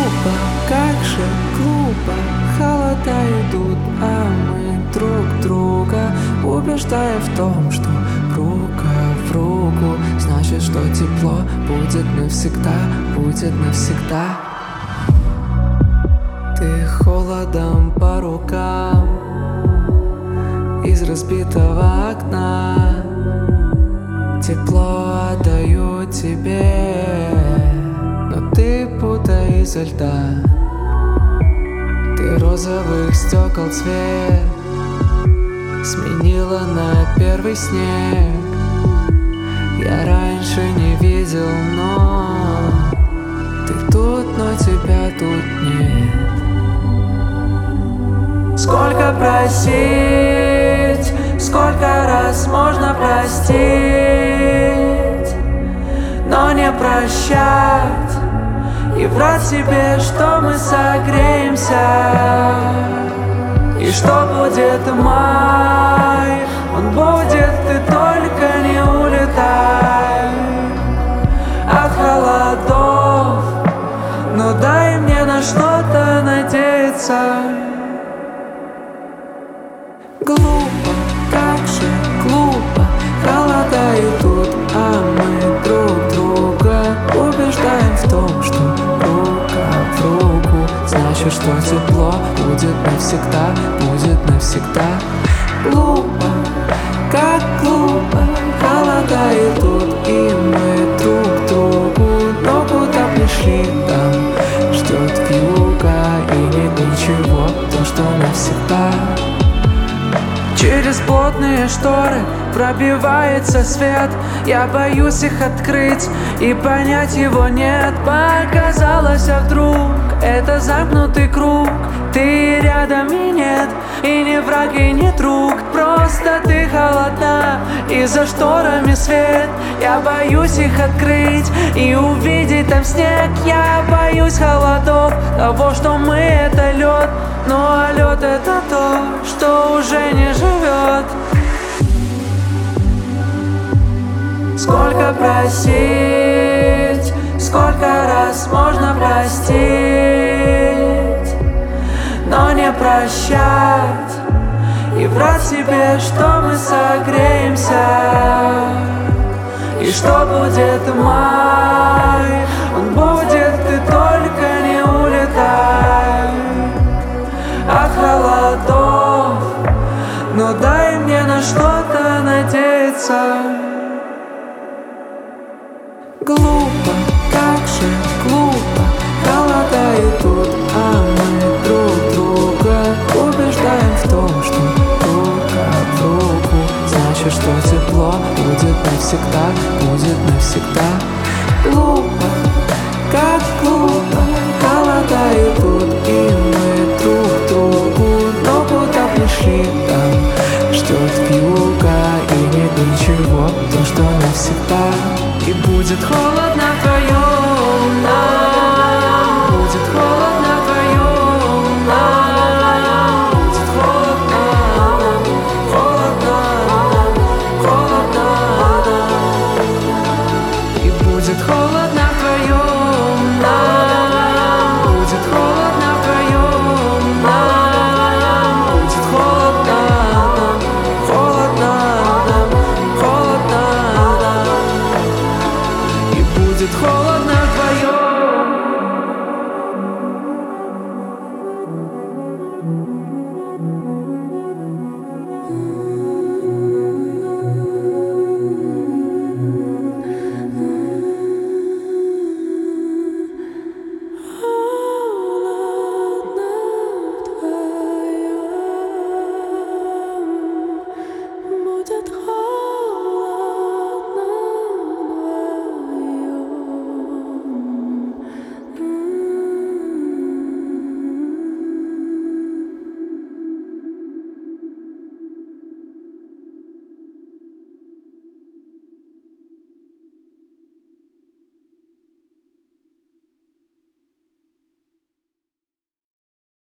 Глупо, как же глупо, холода идут, а мы друг друга убеждаем в том, что рука в руку, значит, что тепло будет навсегда, будет навсегда. Ты холодом по рукам из разбитого окна, тепло отдаю тебе, но ты будто изо льда. Ты розовых стекол цвет сменила на первый снег. Я раньше не видел, но ты тут, но тебя тут нет. Сколько просить, сколько раз можно простить, но не прощать и врать себе, что мы согреемся. И что будет май, он будет, ты только не улетай от холодов, но дай мне на что-то надеяться. Глупо, как же глупо, холода идут, а мы друг друга убеждаем в том, что рука в руку, значит, что тепло будет навсегда, будет навсегда. Глупо, как глупо, холода идут, и мы друг другу, но куда пришли, там ждет вьюга, и нет ничего, то, что навсегда. Через плотные шторы пробивается свет. Я боюсь их открыть, и понять его нет. Показалось, а вдруг это замкнутый круг. Ты рядом и нет, и не враг, и не друг. Просто ты холодна, и за шторами свет. Я боюсь их открыть и увидеть там снег. Я боюсь холодов, того, что мы — это лед. Ну а лед — это то, что уже не живет. Сколько просить, сколько раз можно простить, но не прощать и врать себе, что мы согреемся. И что будет май, он будет, ты только не улетай от холодов, но дай мне на что-то надеяться. Глупо, как же глупо, холода идут, а мы друг друга убеждаем в том, что рука в руку, значит, что тепло будет навсегда, будет навсегда. Глупо, как глупо, холода идут, и мы друг другу, но куда пришли, там ждет вьюга, и нет ничего, то, что навсегда. И будет холодно